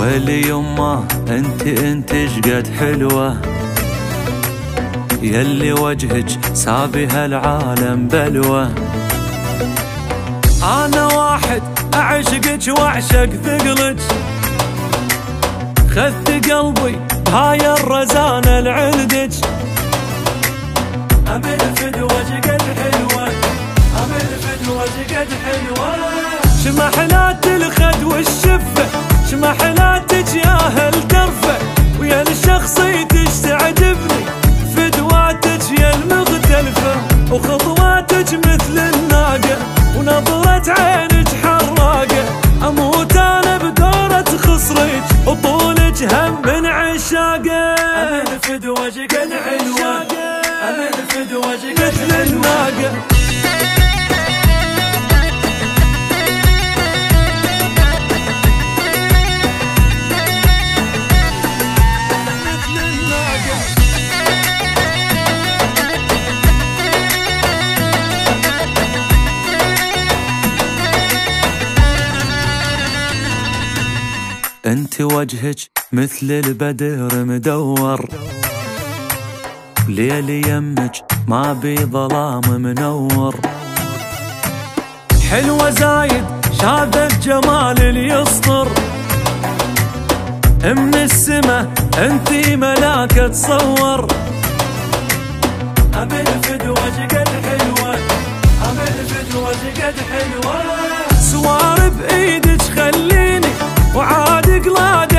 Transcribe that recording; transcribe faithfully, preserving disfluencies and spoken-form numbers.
ويلي يما انت انت شقد حلوة، يلي وجهك سابي هالعالم بلوى. انا واحد اعشقك واعشق ثقلك، خذت قلبي بهاي الرزانة لعندك. ابي الفدوة قد حلوة، ابي الفدوة قد حلوة. شمحلات الخد والشفة، شمحلاتك يا هل ترفع، ويا لشخصيتك تعجبني فدواتك يا المختلفة، وخطواتك مثل الناقة، ونظرة عينك حراقة. اموت انا بدورة خصرك، وطولك هم من عشاقة. ابي الفدوة قد حلوة، ابي الفدوة مثل الناقة. انت وجهك مثل البدر مدور، ليلي يمك ما بي ظلام منور. حلوة زايد شادت جمال اليسطر، من السما انتي ملاك تصور. ابي الفدوة قد حلوة، ابي الفدوة قد حلوة. سوار بايدك خليني وعاد قلاد